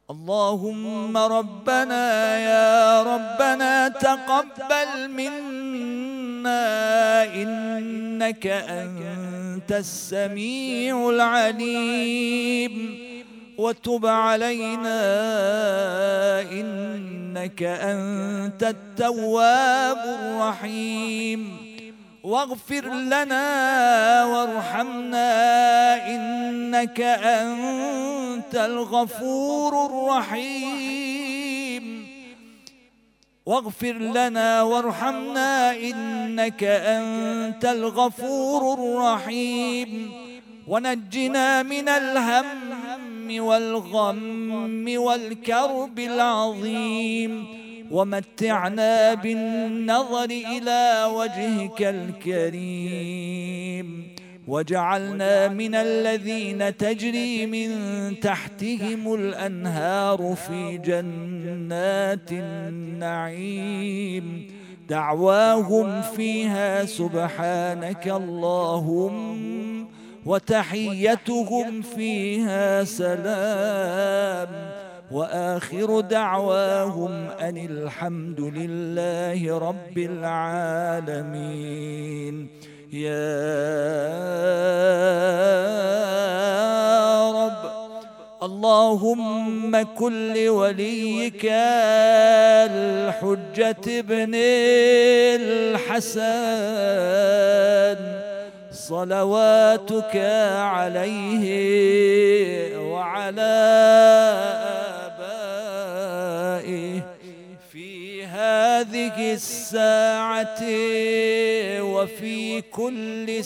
اللهم ربنا يا ربنا تقبل منا إنك أنت السميع العليم، وتب علينا إنك أنت التواب الرحيم، واغفر لنا وارحمنا إنك أنت الغفور الرحيم، واغفر لنا وارحمنا إنك أنت الغفور الرحيم، ونجنا من الهم والغم والكرب العظيم، ومتعنا بالنظر إلى وجهك الكريم، وجعلنا من الذين تجري من تحتهم الأنهار في جنات النعيم، دعواهم فيها سبحانك اللهم، وتحيتهم فيها سلام، وآخر دعواهم أن الحمد لله رب العالمين. يا رب اللهم كن لوليك الحجة ابن الحسن صلواتك عليه وعلى آبائه في هذه الساعة وفي كل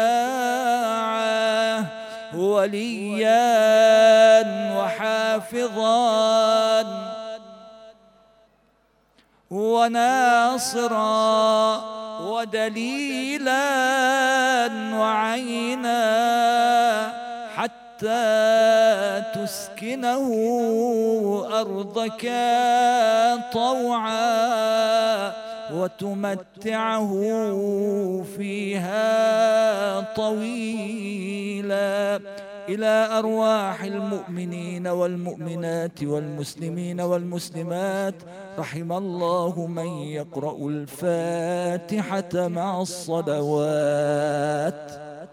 ساعة وليا وحافظا وناصرا ودليلا وعينا، حتى تسكنه أرضك طوعا وتمتعه فيها طويلا، إلى أرواح المؤمنين والمؤمنات والمسلمين والمسلمات. رحم الله من يقرأ الفاتحة مع الصلوات.